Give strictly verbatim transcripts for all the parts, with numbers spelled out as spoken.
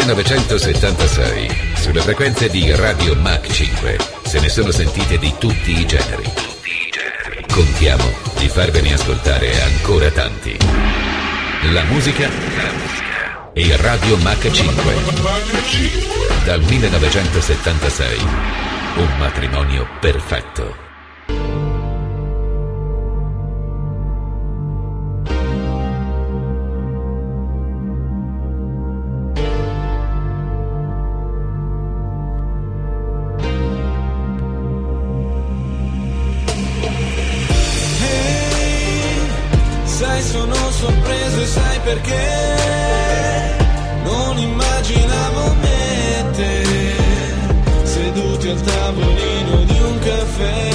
millenovecentosettantasei, sulle frequenze di Radio Mach cinque, se ne sono sentite di tutti i generi. Contiamo di farvene ascoltare ancora tanti. La musica e Radio Mach cinque. Dal millenovecentosettantasei, un matrimonio perfetto. Perché non immaginavo me e te seduti al tavolino di un caffè.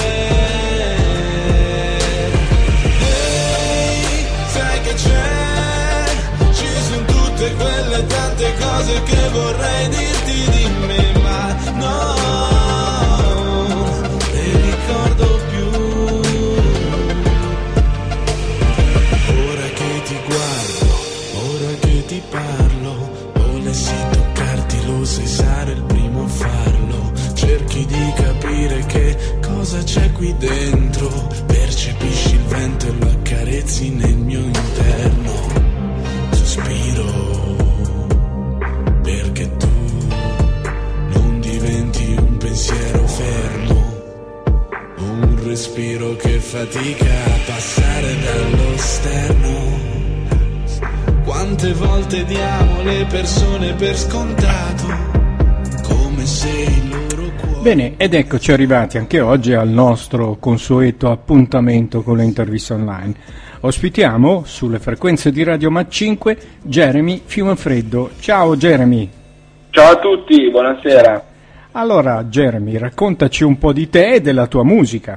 Ehi, sai che c'è? Ci sono tutte quelle tante cose che vorrei dirti di me, ma no, ne ricordo più. Ora che ti guardo, ti parlo, volessi toccarti, lo sai, sarò il primo a farlo. Cerchi di capire che cosa c'è qui dentro, percepisci il vento e lo accarezzi nel mio interno. Sospiro perché tu non diventi un pensiero fermo, un respiro che fatica a passare dallo sterno. Quante volte diamo le persone per scontato, come se il loro cuore... Bene, ed eccoci arrivati anche oggi al nostro consueto appuntamento con le interviste online. Ospitiamo sulle frequenze di Radio Mach cinque Jeremy Fiumefreddo. Ciao Jeremy. Ciao a tutti, buonasera. Allora Jeremy, raccontaci un po' di te e della tua musica.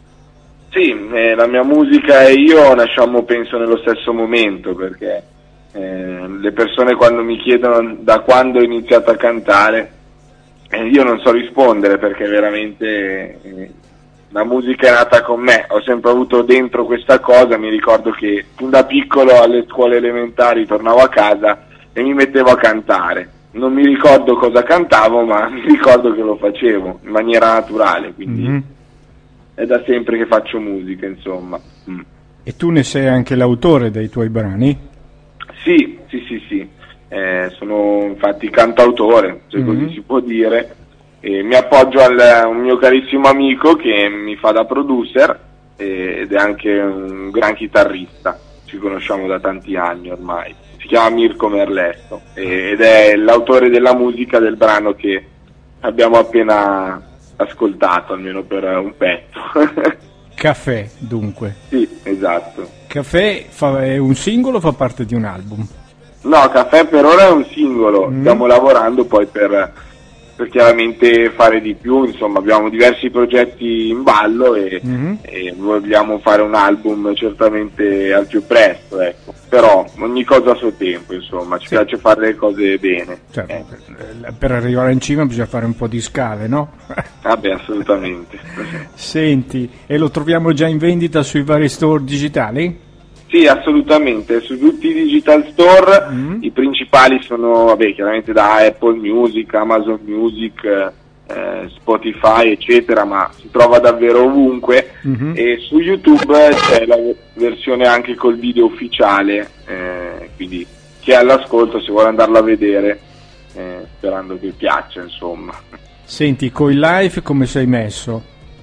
Sì, eh, la mia musica e io nasciamo penso nello stesso momento, perché Eh, le persone quando mi chiedono da quando ho iniziato a cantare, eh, io non so rispondere, perché veramente eh, la musica è nata con me, ho sempre avuto dentro questa cosa. Mi ricordo che fin da piccolo alle scuole elementari tornavo a casa e mi mettevo a cantare, non mi ricordo cosa cantavo, ma mi ricordo che lo facevo in maniera naturale, quindi mm-hmm. è da sempre che faccio musica, insomma. Mm. E tu ne sei anche l'autore dei tuoi brani? Sì, sì, sì, sì, eh, sono infatti cantautore, se mm-hmm. così si può dire, e mi appoggio al, a un mio carissimo amico che mi fa da producer eh, ed è anche un gran chitarrista, ci conosciamo da tanti anni ormai, si chiama Mirko Merletto eh, ed è l'autore della musica del brano che abbiamo appena ascoltato, almeno per un pezzo. Caffè, dunque. Sì, esatto. Caffè fa, è un singolo o fa parte di un album? No, Caffè per ora è un singolo, mm. stiamo lavorando poi per, per chiaramente fare di più, insomma abbiamo diversi progetti in ballo e, mm-hmm. e vogliamo fare un album certamente al più presto, ecco. Però ogni cosa a suo tempo, insomma, ci sì. piace fare le cose bene. Certo, eh. Per arrivare in cima bisogna fare un po' di scale, no? Vabbè, assolutamente. Senti, e lo troviamo già in vendita sui vari store digitali? Sì, assolutamente, su tutti i digital store, mm. i principali sono, vabbè, chiaramente da Apple Music, Amazon Music, eh, Spotify, eccetera, ma si trova davvero ovunque, mm-hmm. e su YouTube c'è la versione anche col video ufficiale, eh, quindi chi è all'ascolto, se vuole andarlo a vedere, eh, sperando che piaccia, insomma. Senti, coi live come sei messo?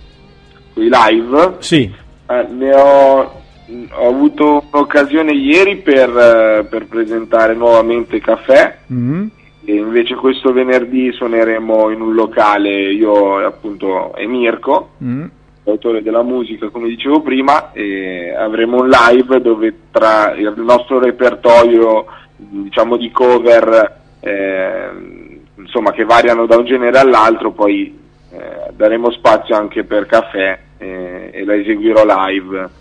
Coi live? Sì. Eh, ne ho... Ho avuto un'occasione ieri per, per presentare nuovamente Caffè, mm-hmm. e invece questo venerdì suoneremo in un locale, io appunto e Mirko, mm-hmm. l'autore della musica come dicevo prima, e avremo un live dove tra il nostro repertorio, diciamo, di cover, eh, insomma, che variano da un genere all'altro, poi eh, daremo spazio anche per Caffè eh, e la eseguirò live.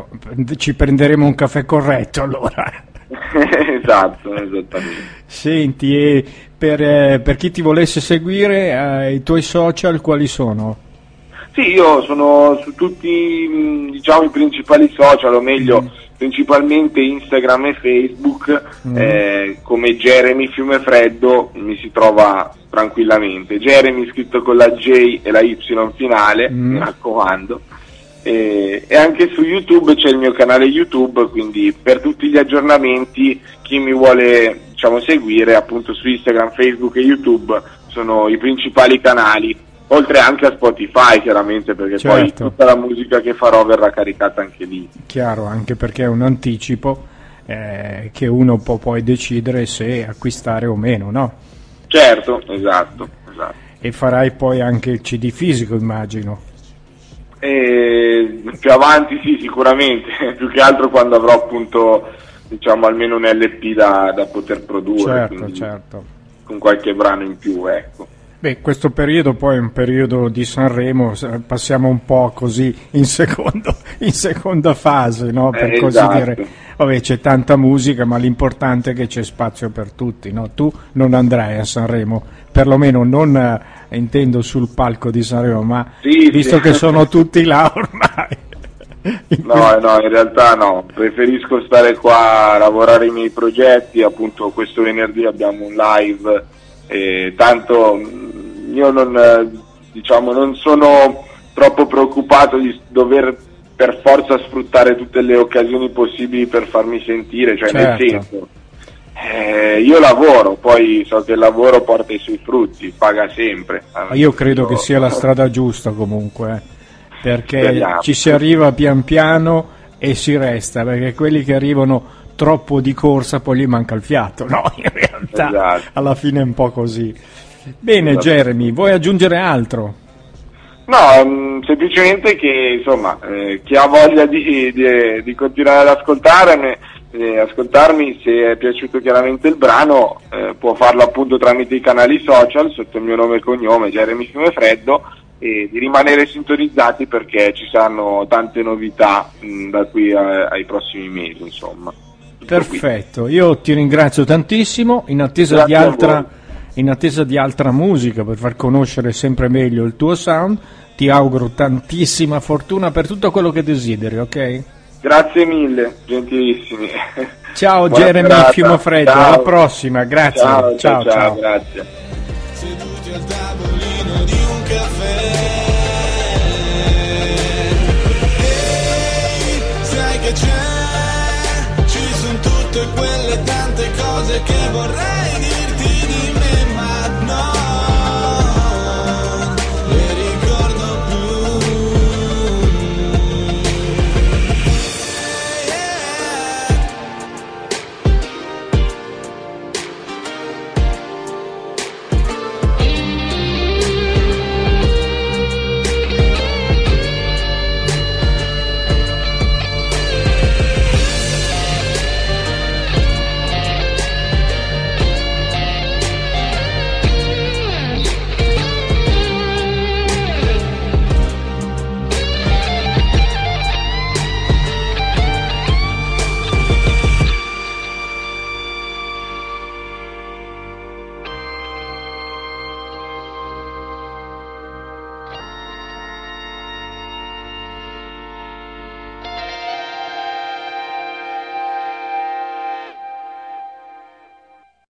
Ci prenderemo un caffè corretto allora. Esatto, esattamente. Senti, e per, eh, per chi ti volesse seguire, eh, i tuoi social quali sono? Sì, io sono su tutti, diciamo, i principali social, o meglio, mm. principalmente Instagram e Facebook, mm. eh, come Jeremy Fiumefreddo mi si trova tranquillamente. Jeremy scritto con la J e la Y finale, mm. mi raccomando. E, e anche su YouTube c'è il mio canale YouTube, quindi per tutti gli aggiornamenti chi mi vuole, diciamo, seguire, appunto su Instagram, Facebook e YouTube sono i principali canali, oltre anche a Spotify chiaramente, perché certo. poi tutta la musica che farò verrà caricata anche lì. Chiaro, anche perché è un anticipo eh, che uno può poi decidere se acquistare o meno, no? Certo, esatto, esatto. E farai poi anche il C D fisico, immagino. E più avanti sì, sicuramente, più che altro quando avrò appunto, diciamo, almeno un L P da, da poter produrre, Certo, certo. con qualche brano in più, ecco. Beh, questo periodo poi è un periodo di Sanremo, passiamo un po' così in, secondo, in seconda fase, no? Per eh, così esatto. dire. Vabbè, c'è tanta musica, ma l'importante è che c'è spazio per tutti, no? Tu non andrai a Sanremo, perlomeno non eh, intendo sul palco di Sanremo, ma sì, visto sì. che sono tutti là ormai. No, no, in realtà no, preferisco stare qua a lavorare i miei progetti, appunto questo venerdì abbiamo un live, e tanto io non, diciamo, non sono troppo preoccupato di dover per forza sfruttare tutte le occasioni possibili per farmi sentire, cioè certo. nel senso, eh, io lavoro, poi so che il lavoro porta i suoi frutti, paga sempre. Io credo che sia la strada giusta comunque, eh, perché Speriamo. Ci si arriva pian piano e si resta, perché quelli che arrivano troppo di corsa poi gli manca il fiato, no? In realtà esatto. alla fine è un po' così. Bene, esatto. Jeremy, vuoi aggiungere altro? No, mh, semplicemente che insomma eh, chi ha voglia di, di, di continuare ad ascoltarmi, eh, ascoltarmi, se è piaciuto chiaramente il brano, eh, può farlo appunto tramite i canali social sotto il mio nome e cognome, Jeremy Fiumefreddo, e di rimanere sintonizzati perché ci saranno tante novità mh, da qui a, ai prossimi mesi, insomma. Tutto perfetto, qui. Io ti ringrazio tantissimo, in attesa Grazie di altra in attesa di altra musica per far conoscere sempre meglio il tuo sound. Ti auguro tantissima fortuna per tutto quello che desideri, ok? Grazie mille, gentilissimi. Ciao Buona Jeremy serata. Fiumefreddo, Ciao. alla prossima, grazie. Ciao, ciao, ciao, ciao. grazie. Seduti al tavolino di un caffè. Ehi, sai che c'è? Ci sono tutte quelle tante cose che vorrei dire.